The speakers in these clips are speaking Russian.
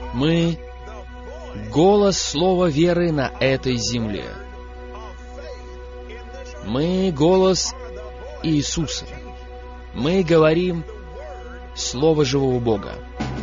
Мы — голос слова веры на этой земле. Мы — голос Иисуса. Мы говорим Слово живого Бога.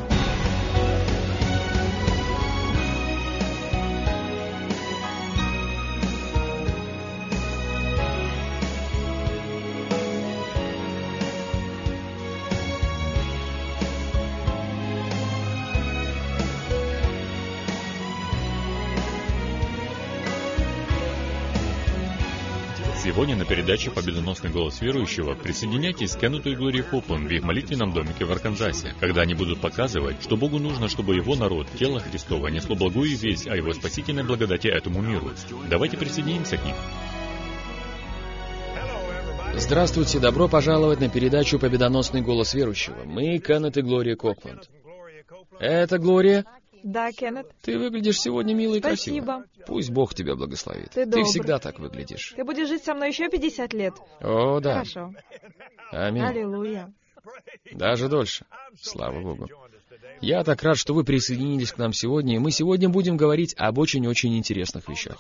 Сегодня на передаче «Победоносный голос верующего» присоединяйтесь к Кеннету и Глории Копланд в их молитвенном домике в Арканзасе, когда они будут показывать, что Богу нужно, чтобы Его народ, тело Христово, несло благую весть о Его спасительной благодати этому миру. Давайте присоединимся к ним. Здравствуйте, добро пожаловать на передачу «Победоносный голос верующего». Мы — Кеннет и Глория Копланд. Это Глория? Да, Кеннет. Ты выглядишь сегодня мило и Спасибо. красиво. Пусть Бог тебя благословит. Ты Ты добрый. всегда так выглядишь. Ты будешь жить со мной еще 50 лет? О, да. Хорошо. Аминь. Аллилуйя. Даже дольше. Слава Богу. Я так рад, что вы присоединились к нам сегодня, и мы сегодня будем говорить об очень-очень интересных вещах.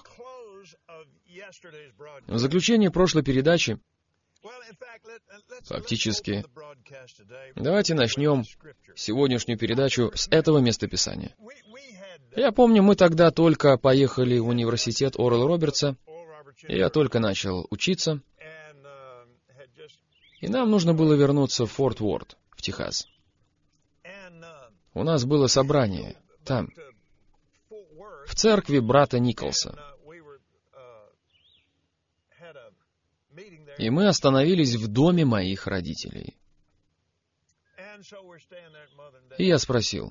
В заключение прошлой передачи, фактически, давайте начнем сегодняшнюю передачу с этого местописания. Я помню, мы тогда только поехали в университет Орла Робертса, и я только начал учиться, и нам нужно было вернуться в Форт Уорд, в Техас. У нас было собрание там, в церкви брата Николса. И мы остановились в доме моих родителей. И я спросил: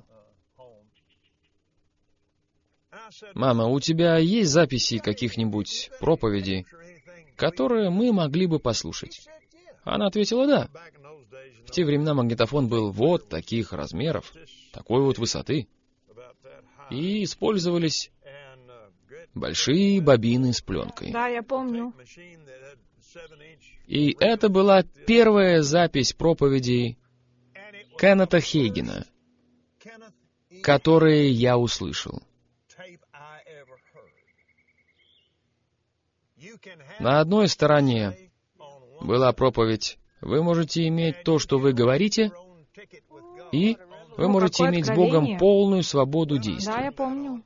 «Мама, у тебя есть записи каких-нибудь проповедей, которые мы могли бы послушать?» Она ответила: «Да». В те времена магнитофон был вот таких размеров, такой вот высоты. И использовались большие бобины с пленкой. Да, я помню. И это была первая запись проповедей Кеннета Хейгена, которые я услышал. На одной стороне была проповедь: «Вы можете иметь то, что вы говорите, и вы можете какое иметь с откровение. Богом полную свободу Да, действий». я помню.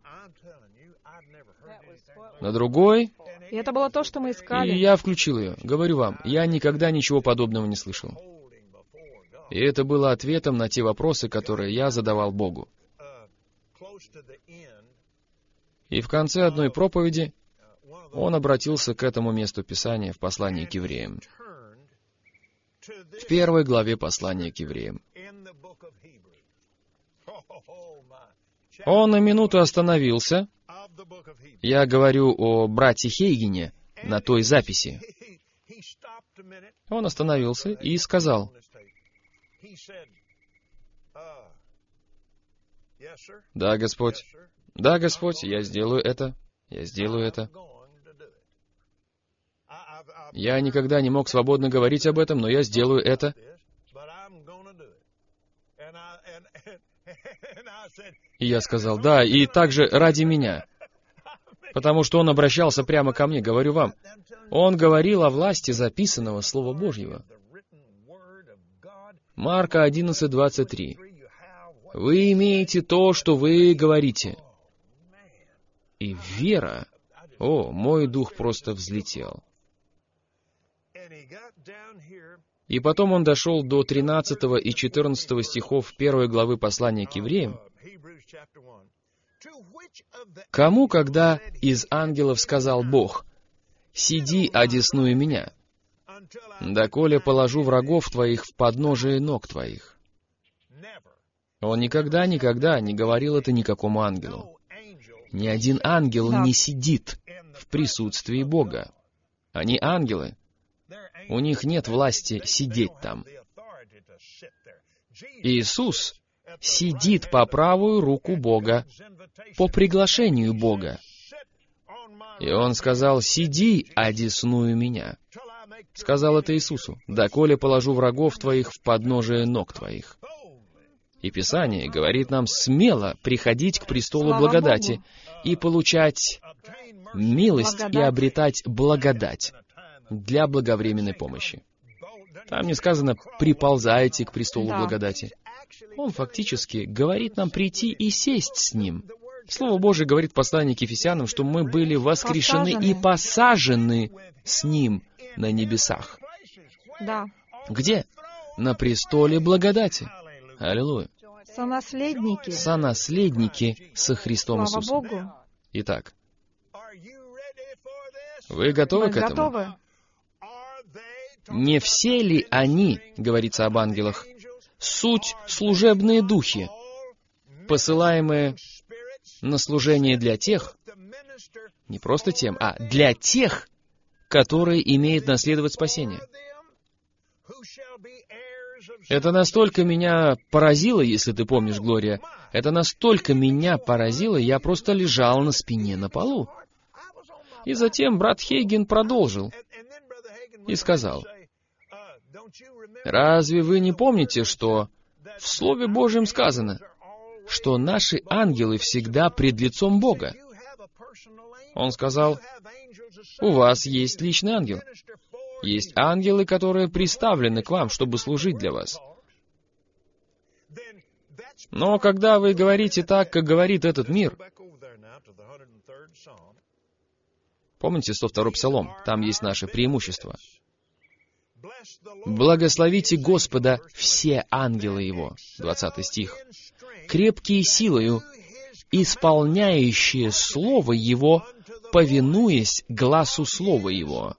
На другой, И это было то, что мы искали. и я включил ее. Говорю вам, я никогда ничего подобного не слышал. И это было ответом на те вопросы, которые я задавал Богу. И в конце одной проповеди он обратился к этому месту Писания в послании к евреям. В 1 главе послания к евреям. Он на минуту остановился. Я говорю о брате Хейгене на той записи. Он остановился и сказал: «Да, Господь. Да, Господь, я сделаю это. Я сделаю это». Я никогда не мог свободно говорить об этом, но я сделаю это. И я сказал: «Да, и также ради меня». Потому что он обращался прямо ко мне, говорю вам. Он говорил о власти записанного Слова Божьего. Марка 11:23. «Вы имеете то, что вы говорите». И вера... О, мой дух просто взлетел. И потом он дошел до 13 и 14 стихов 1 главы послания к евреям. «Кому, когда из ангелов сказал Бог: „Сиди, одесную меня, доколе положу врагов твоих в подножие ног твоих». Он никогда не говорил это никакому ангелу. Ни один ангел не сидит в присутствии Бога. Они ангелы. У них нет власти сидеть там. Иисус сидит по правую руку Бога по приглашению Бога. И Он сказал: «Сиди, одесную меня». Сказал это Иисусу: «Доколе положу врагов твоих в подножие ног твоих». И Писание говорит нам смело приходить к престолу Слава благодати Богу. и получать милость и Благодать. обретать благодать для благовременной помощи. Там не сказано «приползайте к престолу Да. благодати». Он фактически говорит нам прийти и сесть с Ним. Слово Божие говорит в послании к Ефесянам, что мы были воскрешены и посажены с Ним на небесах. Да. Где? На престоле благодати. Аллилуйя. Сонаследники. Сонаследники со Христом Слава Иисусом. Богу. Итак, вы готовы Мы к этому? готовы. Не все ли они, говорится об ангелах, суть служебные духи, посылаемые на служение для тех, не просто тем, а для тех, которые имеют наследовать спасение? Это настолько меня поразило, если ты помнишь, Глория, это настолько меня поразило, я просто лежал на спине на полу. И затем брат Хейген продолжил и сказал: «Разве вы не помните, что в Слове Божьем сказано, что наши ангелы всегда пред лицом Бога?» Он сказал: «У вас есть личный ангел. Есть ангелы, которые приставлены к вам, чтобы служить для вас. Но когда вы говорите так, как говорит этот мир...» Помните 102-й Псалом? Там есть наше преимущество. «Благословите Господа все ангелы Его», 20 стих, «крепкие силою, исполняющие Слово Его, повинуясь гласу Слова Его».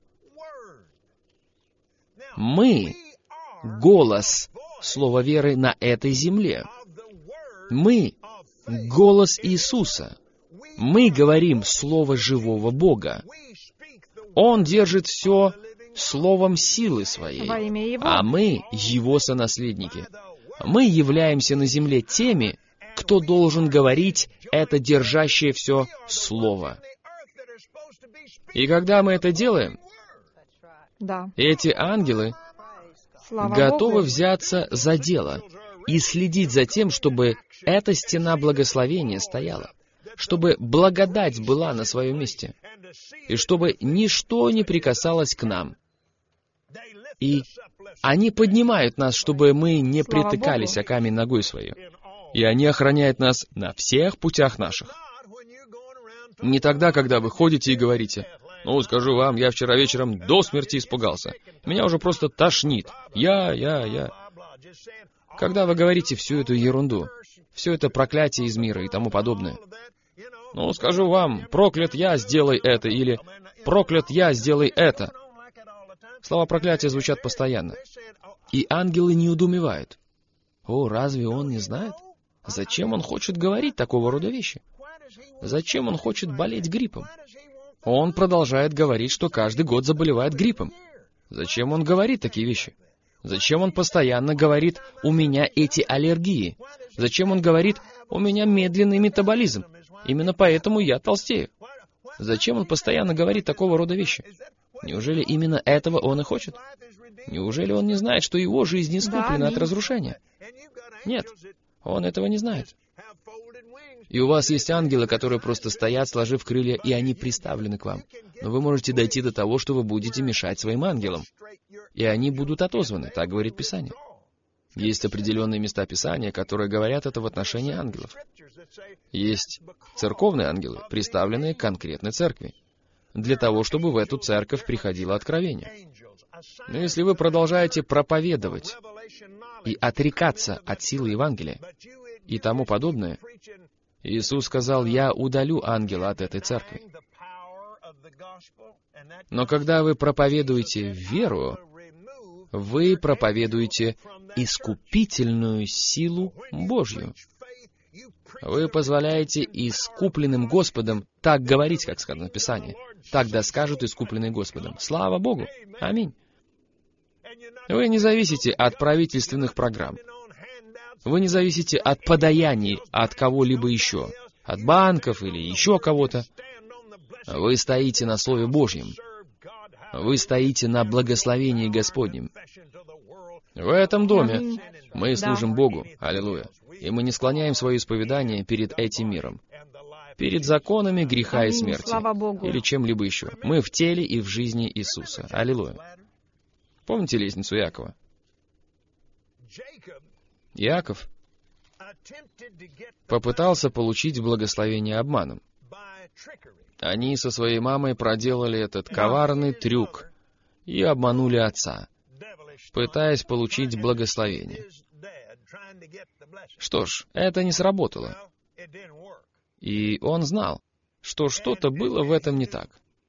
Мы — голос Слова веры на этой земле. Мы — голос Иисуса. Мы говорим Слово живого Бога. Он держит все словом силы своей, Во имя Его. а мы — Его сонаследники. Мы являемся на земле теми, кто должен говорить это держащее все Слово. И когда мы это делаем, Да. эти ангелы Слава готовы Богу. взяться за дело и следить за тем, чтобы эта стена благословения стояла, чтобы благодать была на своем месте, и чтобы ничто не прикасалось к нам. И они поднимают нас, чтобы мы не Слава притыкались Богу. о камень ногой своей. И они охраняют нас на всех путях наших. Не тогда, когда вы ходите и говорите: «Ну, скажу вам, я вчера вечером до смерти испугался. Меня уже просто тошнит. Я». Когда вы говорите всю эту ерунду, все это проклятие из мира и тому подобное. «Ну, скажу вам, проклят я, сделай это», или «проклят я, сделай это». Слова проклятия звучат постоянно. И ангелы не удумевают. О, разве он не знает? Зачем он хочет говорить такого рода вещи? Зачем он хочет болеть гриппом? Он продолжает говорить, что каждый год заболевает гриппом. Зачем он говорит такие вещи? Зачем он постоянно говорит: «У меня эти аллергии»? Зачем он говорит: «У меня медленный метаболизм, именно поэтому я толстею»? Зачем он постоянно говорит такого рода вещи? Неужели именно этого он и хочет? Неужели он не знает, что его жизнь искуплена Да, от разрушения? Нет, он этого не знает. И у вас есть ангелы, которые просто стоят, сложив крылья, и они приставлены к вам. Но вы можете дойти до того, что вы будете мешать своим ангелам. И они будут отозваны, так говорит Писание. Есть определенные места Писания, которые говорят это в отношении ангелов. Есть церковные ангелы, приставленные к конкретной церкви, для того, чтобы в эту церковь приходило откровение. Но если вы продолжаете проповедовать и отрекаться от силы Евангелия и тому подобное, Иисус сказал: «Я удалю ангела от этой церкви». Но когда вы проповедуете веру, вы проповедуете искупительную силу Божью. Вы позволяете искупленным Господом так говорить, как сказано в Писании. Так да скажут искупленные Господом. Слава Богу! Аминь. Вы не зависите от правительственных программ. Вы не зависите от подаяний от кого-либо еще, от банков или еще кого-то. Вы стоите на Слове Божьем. Вы стоите на благословении Господнем. В этом доме мы служим Богу. Аллилуйя. И мы не склоняем свое исповедание перед этим миром, перед законами греха и Аминь, смерти, слава Богу. или чем-либо еще. Мы в теле и в жизни Иисуса. Аллилуйя. Помните лестницу Иакова? Иаков попытался получить благословение обманом. Они со своей мамой проделали этот коварный трюк и обманули отца, пытаясь получить благословение. Что ж, это не сработало. И он знал, что что-то было в этом не так.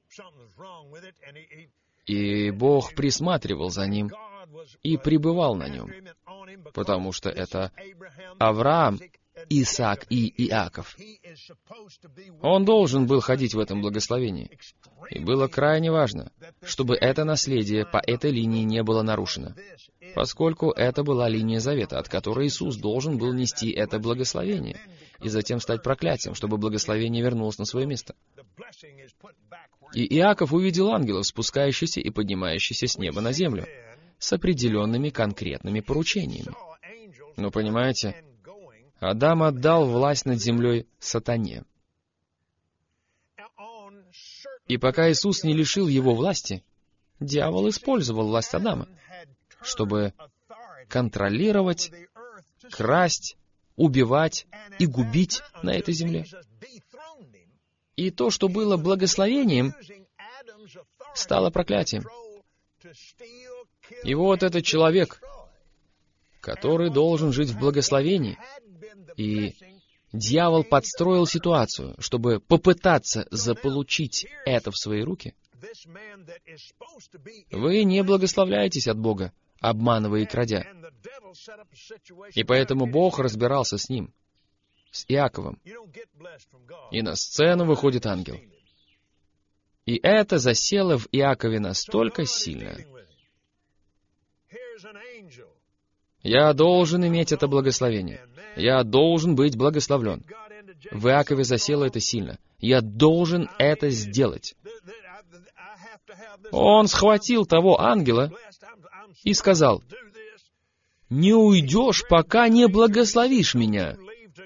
И Бог присматривал за ним и пребывал на нем, потому что это Авраам, Исаак и Иаков. Он должен был ходить в этом благословении. И было крайне важно, чтобы это наследие по этой линии не было нарушено, поскольку это была линия завета, от которой Иисус должен был нести это благословение, и затем стать проклятием, чтобы благословение вернулось на свое место. И Иаков увидел ангелов, спускающихся и поднимающихся с неба на землю, с определенными конкретными поручениями. Но понимаете, Адам отдал власть над землей сатане. И пока Иисус не лишил его власти, дьявол использовал власть Адама, чтобы контролировать, красть, убивать и губить на этой земле. И то, что было благословением, стало проклятием. И вот этот человек, который должен жить в благословении, и дьявол подстроил ситуацию, чтобы попытаться заполучить это в свои руки. Вы не благословляетесь от Бога, обманывая и крадя. И поэтому Бог разбирался с ним, с Иаковом. И на сцену выходит ангел. И это засело в Иакове настолько сильно. Я должен иметь это благословение. Я должен быть благословлен. В Иакове засело это сильно. Я должен это сделать. Он схватил того ангела и сказал: «Не уйдешь, пока не благословишь меня».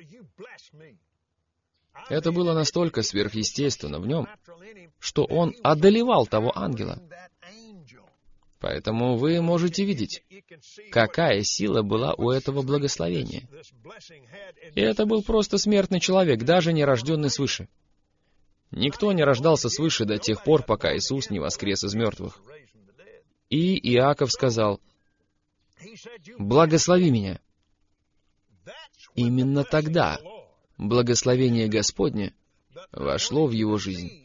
Это было настолько сверхъестественно в нем, что он одолевал того ангела. Поэтому вы можете видеть, какая сила была у этого благословения. И это был просто смертный человек, даже не рожденный свыше. Никто не рождался свыше до тех пор, пока Иисус не воскрес из мертвых. И Иаков сказал: «Благослови меня». Именно тогда благословение Господне вошло в его жизнь.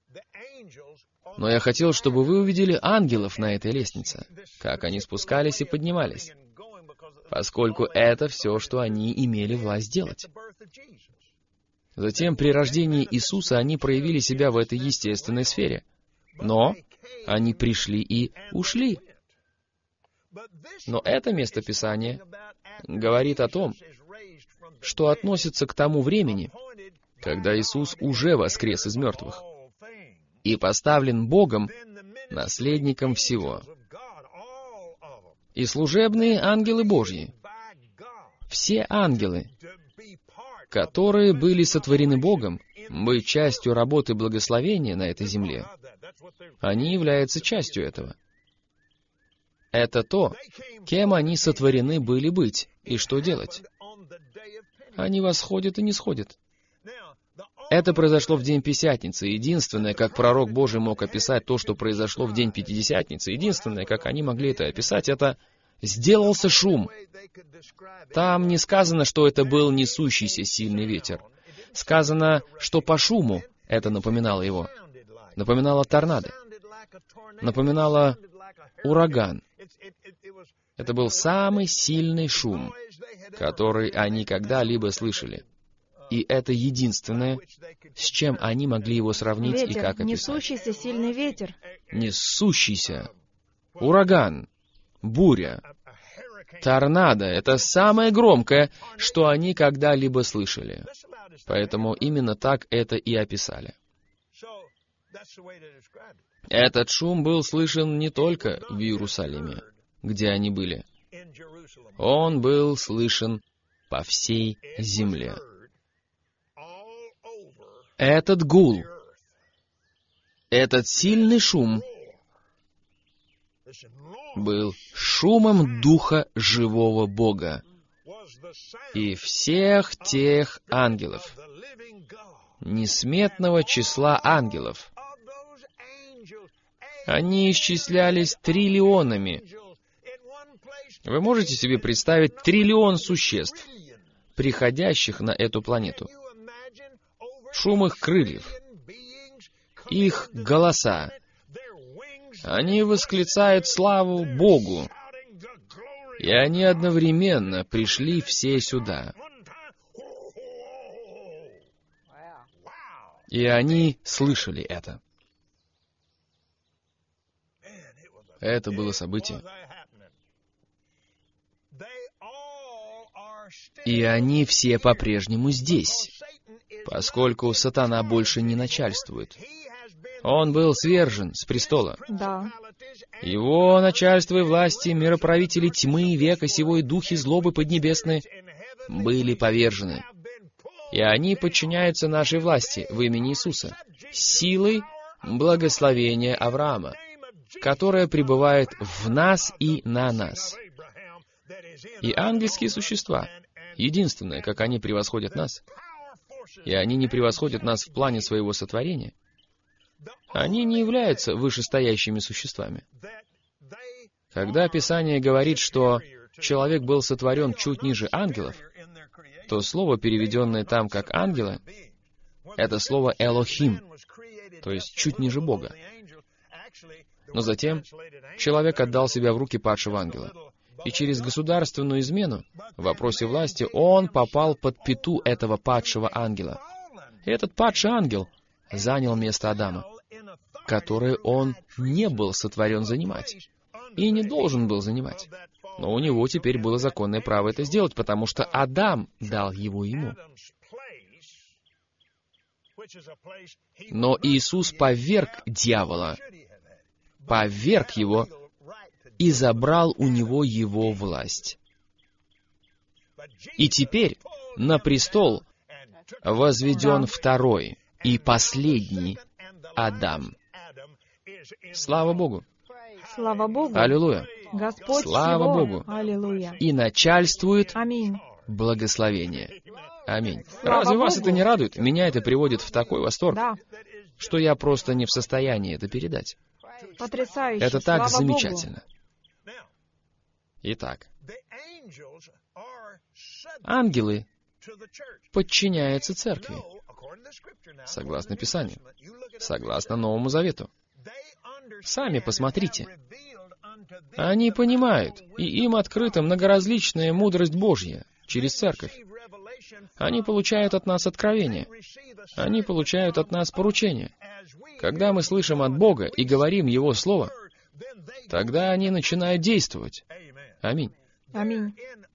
Но я хотел, чтобы вы увидели ангелов на этой лестнице, как они спускались и поднимались, поскольку это все, что они имели власть делать. Затем, при рождении Иисуса, они проявили себя в этой естественной сфере. Но они пришли и ушли. Но это место Писания говорит о том, что относится к тому времени, когда Иисус уже воскрес из мертвых и поставлен Богом наследником всего. И служебные ангелы Божьи, все ангелы, которые были сотворены Богом, быть частью работы благословения на этой земле, они являются частью этого. Это то, кем они сотворены были быть, и что делать. Они восходят и не сходят. Это произошло в день Пятидесятницы. Единственное, как пророк Божий мог описать то, что произошло в день Пятидесятницы, единственное, как они могли это описать, это «сделался шум». Там не сказано, что это был несущийся сильный ветер. Сказано, что по шуму это напоминало его. Напоминало торнадо. Напоминало ураган. Это был самый сильный шум, который они когда-либо слышали. И это единственное, с чем они могли его сравнить Ветер, и как описать. несущийся сильный ветер. Несущийся. Ураган. Буря. Торнадо — это самое громкое, что они когда-либо слышали. Поэтому именно так это и описали. Этот шум был слышен не только в Иерусалиме, где они были. Он был слышен по всей земле. Этот гул, этот сильный шум был шумом Духа живого Бога и всех тех ангелов, несметного числа ангелов. Они исчислялись триллионами. Вы можете себе представить триллион существ, приходящих на эту планету? Шум их крыльев, их голоса. Они восклицают славу Богу, и они одновременно пришли все сюда. И они слышали это. Это было событие. И они все по-прежнему здесь, поскольку сатана больше не начальствует. Он был свержен с престола. Да. Его начальство и власти, мироправители тьмы, века сего и духи злобы поднебесные были повержены. И они подчиняются нашей власти в имени Иисуса, силой благословения Авраама, которое пребывает в нас и на нас. И ангельские существа, единственное, как они превосходят нас, и они не превосходят нас в плане своего сотворения, они не являются вышестоящими существами. Когда Писание говорит, что человек был сотворен чуть ниже ангелов, то слово, переведенное там как «ангелы», это слово «элохим», то есть чуть ниже Бога. Но затем человек отдал себя в руки падшего ангела. И через государственную измену в вопросе власти он попал под пяту этого падшего ангела. И этот падший ангел занял место Адама, которое он не был сотворен занимать и не должен был занимать. Но у него теперь было законное право это сделать, потому что Адам дал его ему. Но Иисус поверг дьявола, поверг его и забрал у него его власть. И теперь на престол возведен второй и последний Адам. Слава Богу! Слава Богу! Аллилуйя! Господь Слава всего. Богу! Аллилуйя! И начальствует Аминь. благословение. Аминь. Слава Разве вас Богу! это не радует? Меня это приводит в такой восторг, Да, что я просто не в состоянии это передать. потрясающе. Это так Слава Богу. замечательно. Итак, ангелы подчиняются церкви, согласно Писанию, согласно Новому Завету. Сами посмотрите. Они понимают, и им открыта многоразличная мудрость Божья через церковь. Они получают от нас откровения. Они получают от нас поручения. Когда мы слышим от Бога и говорим Его Слово, тогда они начинают действовать. Аминь. Аминь.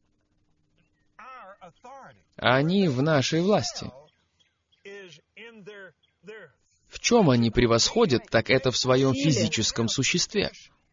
Они в нашей власти. В чем они превосходят, так это в своем физическом существе.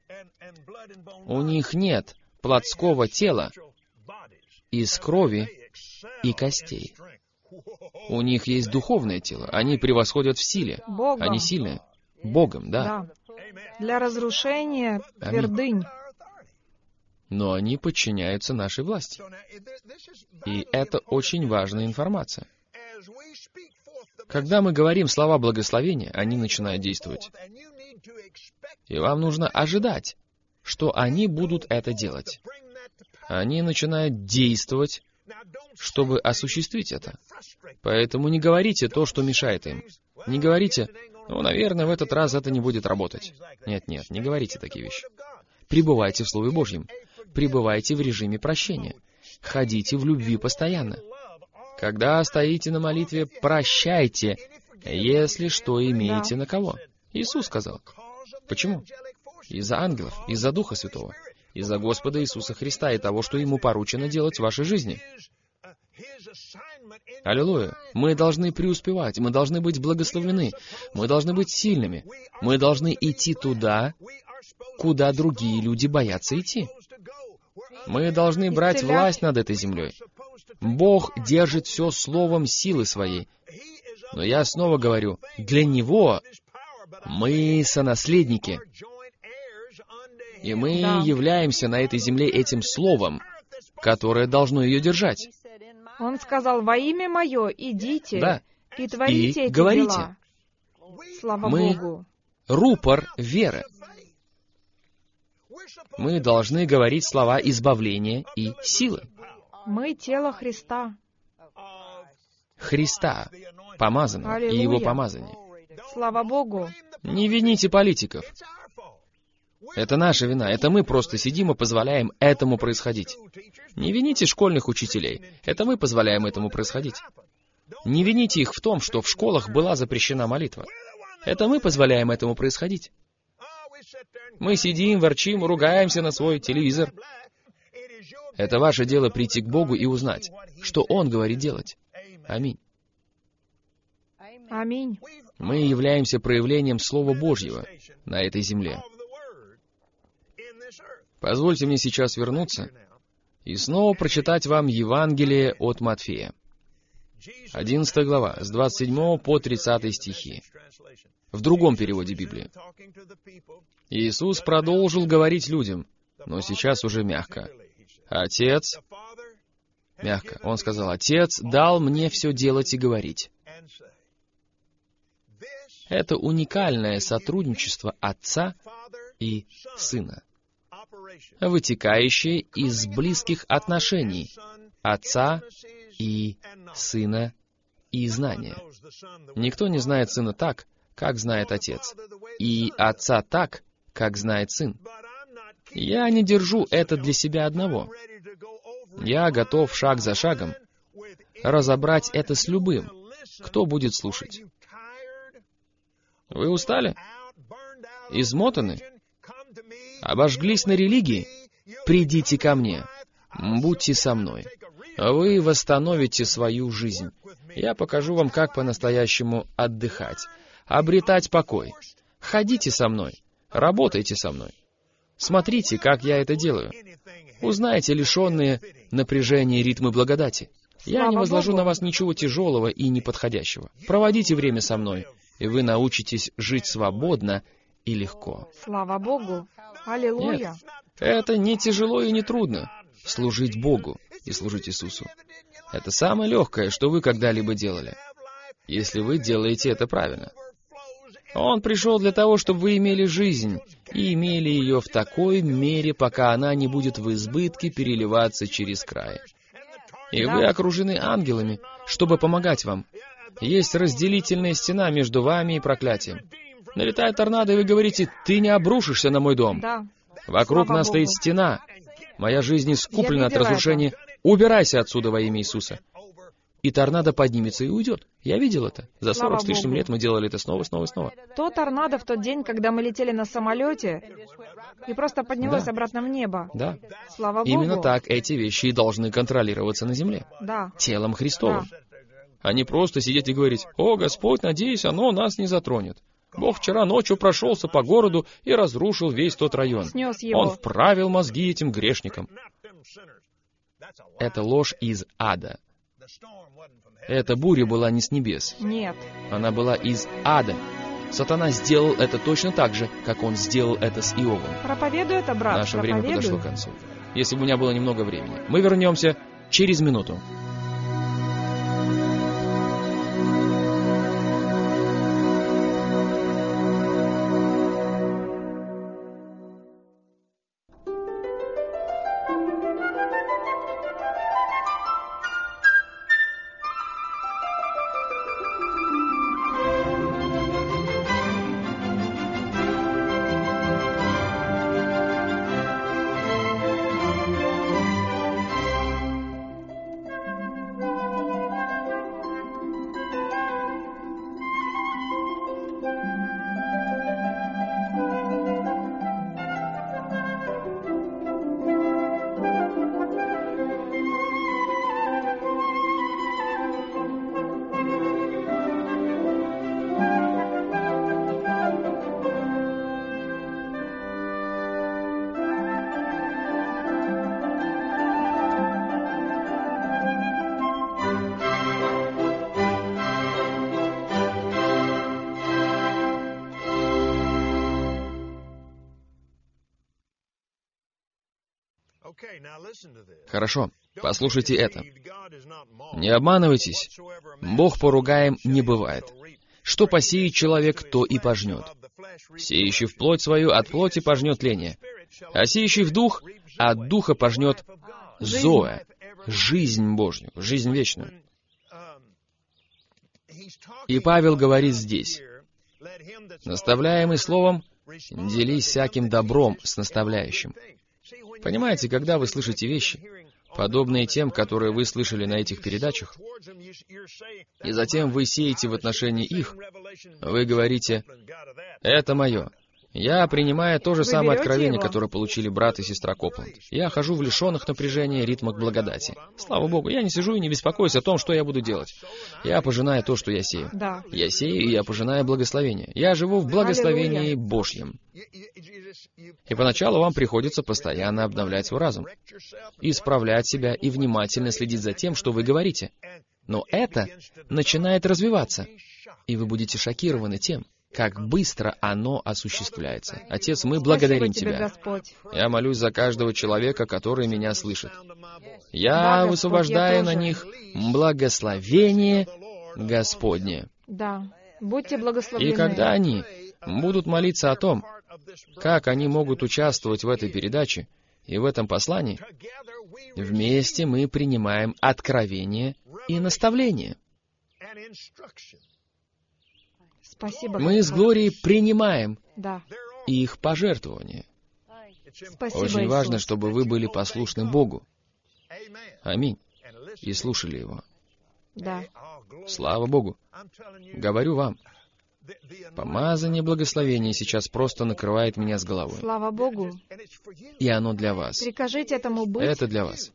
У них нет плотского тела из крови и костей. У них есть духовное тело. Они превосходят в силе. Богом. Они сильные. Богом, да. Да. Для разрушения твердынь. Но они подчиняются нашей власти. И это очень важная информация. Когда мы говорим слова благословения, они начинают действовать. И вам нужно ожидать, что они будут это делать. Они начинают действовать, чтобы осуществить это. Поэтому не говорите то, что мешает им. Не говорите, ну, наверное, в этот раз это не будет работать. Нет, не говорите такие вещи. Пребывайте в Слове Божьем. Пребывайте в режиме прощения. Ходите в любви постоянно. Когда стоите на молитве, прощайте, если что имеете на кого. Иисус сказал. Почему? Из-за ангелов, из-за Духа Святого, из-за Господа Иисуса Христа и того, что Ему поручено делать в вашей жизни. Аллилуйя! Мы должны преуспевать, мы должны быть благословлены, мы должны быть сильными, мы должны идти туда, куда другие люди боятся идти. Мы должны брать власть над этой землей. Бог держит все словом силы своей. Но я снова говорю, для Него мы сонаследники, и мы являемся на этой земле этим словом, которое должно ее держать. Он сказал: «Во имя Мое идите Да. и творите И эти говорите. дела». Слава Мы Богу. рупор веры. Мы должны говорить слова избавления и силы. Мы тело Христа. Христа, помазанного, и Его Аллилуйя. помазание. Слава Богу. Не вините политиков. Это наша вина. Это мы просто сидим и позволяем этому происходить. Не вините школьных учителей. Это мы позволяем этому происходить. Не вините их в том, что в школах была запрещена молитва. Это мы позволяем этому происходить. Мы сидим, ворчим, ругаемся на свой телевизор. Это ваше дело прийти к Богу и узнать, что Он говорит делать. Аминь. Аминь. Мы являемся проявлением Слова Божьего на этой земле. Позвольте мне сейчас вернуться и снова прочитать вам Евангелие от Матфея. 11 глава, с 27 по 30 стихи. В другом переводе Библии. Иисус продолжил говорить людям, но сейчас уже мягко. Отец, мягко, Он сказал, Отец дал мне все делать и говорить. Это уникальное сотрудничество Отца и Сына, вытекающее из близких отношений Отца и Сына и знания. Никто не знает Сына так, как знает Отец, и Отца так, как знает Сын. Я не держу это для себя одного. Я готов шаг за шагом разобрать это с любым, кто будет слушать. Вы устали? Измотаны? Обожглись на религии? Придите ко мне. Будьте со мной. Вы восстановите свою жизнь. Я покажу вам, как по-настоящему отдыхать, обретать покой. Ходите со мной. Работайте со мной. Смотрите, как я это делаю. Узнайте лишенные напряжения ритмы благодати. Я не возложу на вас ничего тяжелого и неподходящего. Проводите время со мной, и вы научитесь жить свободно и легко. Слава Богу. Аллилуйя. Нет, это не тяжело и не трудно. Служить Богу и служить Иисусу. Это самое легкое, что вы когда-либо делали, если вы делаете это правильно. Он пришел для того, чтобы вы имели жизнь, и имели ее в такой мере, пока она не будет в избытке переливаться через край. И вы окружены ангелами, чтобы помогать вам. Есть разделительная стена между вами и проклятием. Налетает торнадо, и вы говорите, «Ты не обрушишься на мой дом». Да. Вокруг Слава нас стоит Богу. стена. Моя жизнь искуплена от видела разрушения. Убирайся отсюда во имя Иисуса. И торнадо поднимется и уйдет. Я видел это. За Слава 40 с лишним Богу. лет мы делали это снова. То торнадо в тот день, когда мы летели на самолете, и просто поднялось Да. обратно в небо. Да. Слава Богу. Именно так эти вещи и должны контролироваться на земле. Да. Телом Христовым. А не просто сидеть и говорить, «О, Господь, надеюсь, оно нас не затронет». Бог вчера ночью прошелся по городу и разрушил весь тот район. Снес его. Он вправил мозги этим грешникам. Это ложь из ада. Эта буря была не с небес. Нет. Она была из ада. Сатана сделал это точно так же, как он сделал это с Иовом. Проповедуй это, брат. Наше время проповедуй. подошло к концу. Если бы у меня было немного времени. Мы вернемся через минуту. Хорошо, послушайте это. Не обманывайтесь. Бог поругаем не бывает. Что посеет человек, то и пожнет. Сеющий в плоть свою от плоти пожнет тление, а сеющий в дух от духа пожнет зоэ, жизнь Божью, жизнь вечную. И Павел говорит здесь: наставляемый словом, делись всяким добром с наставляющим. Понимаете, когда вы слышите вещи, подобные тем, которые вы слышали на этих передачах, и затем вы сеете в отношении их, вы говорите: «Это мое». Я принимаю то же самое откровение, которое получили брат и сестра Копланд. Я хожу в лишенных напряжения ритмах благодати. Слава Богу, я не сижу и не беспокоюсь о том, что я буду делать. Я пожинаю то, что я сею. Да. Я сею, и я пожинаю благословение. Я живу в благословении Божьем. И поначалу вам приходится постоянно обновлять свой разум, исправлять себя и внимательно следить за тем, что вы говорите. Но это начинает развиваться, и вы будете шокированы тем, как быстро оно осуществляется. Отец, мы благодарим Спасибо Тебе, Тебя. Господь. Я молюсь за каждого человека, который меня слышит. Я Да, Господь, высвобождаю я на тоже. них благословение Господне. Да. Будьте благословлены. И когда они будут молиться о том, как они могут участвовать в этой передаче и в этом послании, вместе мы принимаем откровение и наставление. Спасибо, Мы с Господь. Глорией принимаем Да. их пожертвования. Спасибо, Очень важно, Иисус. чтобы вы были послушны Богу. Аминь. И слушали Его. Да. Слава Богу. Говорю вам, помазание благословения сейчас просто накрывает меня с головой. Слава Богу. И оно для вас. Прикажите этому быть. Это для вас.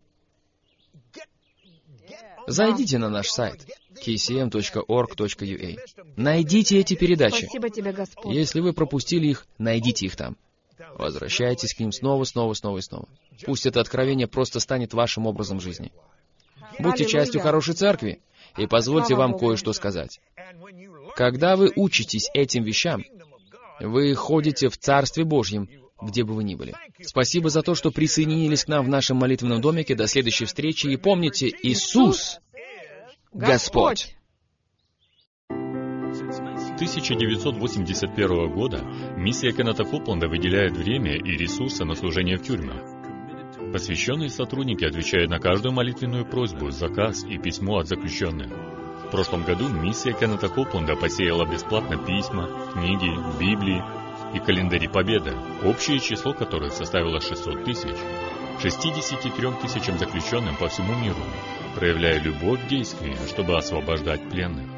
Зайдите на наш сайт kcm.org.ua. Найдите эти передачи. Спасибо Тебе, Господь. Если вы пропустили их, найдите их там. Возвращайтесь к ним снова и снова. Пусть это откровение просто станет вашим образом жизни. Будьте Аллилуйя. частью хорошей церкви, и позвольте Слава вам Богу. кое-что сказать. Когда вы учитесь этим вещам, вы ходите в Царстве Божьем, где бы вы ни были. Спасибо за то, что присоединились к нам в нашем молитвенном домике. До следующей встречи. И помните, Иисус — Господь. С 1981 года миссия Кеннета Копланда выделяет время и ресурсы на служение в тюрьмах. Посвященные сотрудники отвечают на каждую молитвенную просьбу, заказ и письмо от заключенных. В прошлом году миссия Кеннета Копланда посеяла бесплатно письма, книги, Библии и календари Победы, общее число которых составило 600 тысяч, 63 тысячам заключенным по всему миру, проявляя любовь в действии, чтобы освобождать пленных.